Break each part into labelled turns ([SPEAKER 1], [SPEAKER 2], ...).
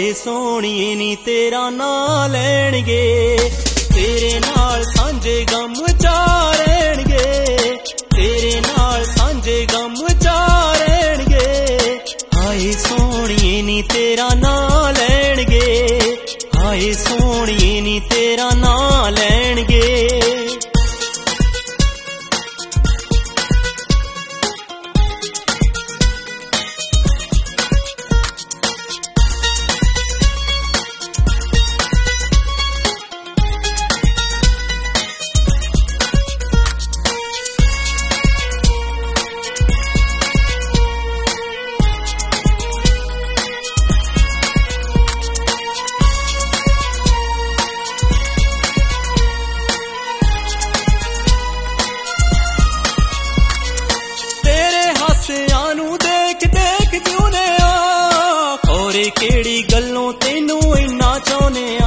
[SPEAKER 1] हाय सोहणीए नी तेरा नां लैणगे, तेरे नाल सांझे गम चारनगे, तेरे नाल सांझे गम चारनगे। हाय सोहणीए नी तेरा नां लैणगे, हाय सोहणीए नी तेरा नां लैणगे। केड़ी गल्लों तेनू इन्ना चाहुने आ,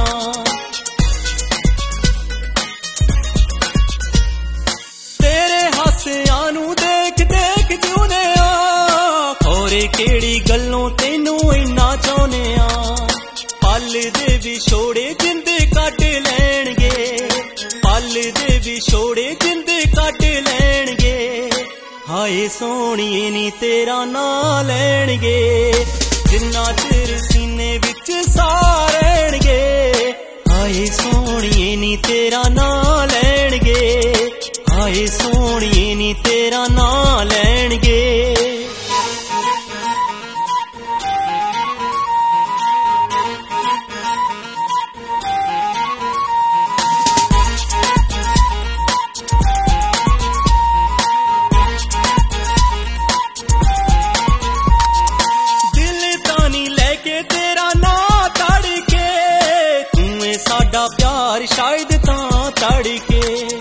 [SPEAKER 1] तेरे हासियां नू देख देख जिउने आ, खोरे केड़ी गल्लों तेनू इन्ना चाहुने आ। पल दे विछोड़े जिंद कट लैणगे, पल दे विछोड़े जिंद कट लैणगे। हाय सोहणीए नी तेरा नां लैणगे, जिन्ना चिर सीने विच सारनगे। हाय सोहणीए नी तेरा नां लैणगे, हाय सोहणीए नी तेरा नां लैणगे। साडा प्यार शायद तां तड़के,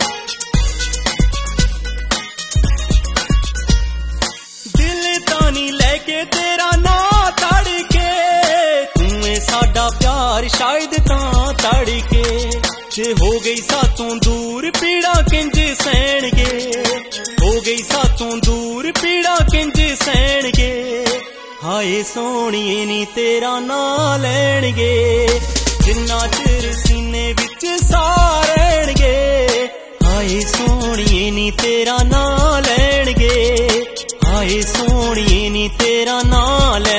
[SPEAKER 1] दिल तानी लैके तेरा नां तड़के, तूं साडा प्यार शायद तां तड़के। जे हो गई सातों दूर पीड़ा किंज सहणगे, हो गई सातों दूर पीड़ा किंज सहणगे। हाय सोहणीए नी तेरा नां लैणगे, जिन्ना चिर सीने विच सारनगे। हाय सोहणीए नी तेरा नां लैणगे, हाय सोहणीए नी तेरा नां लैणगे।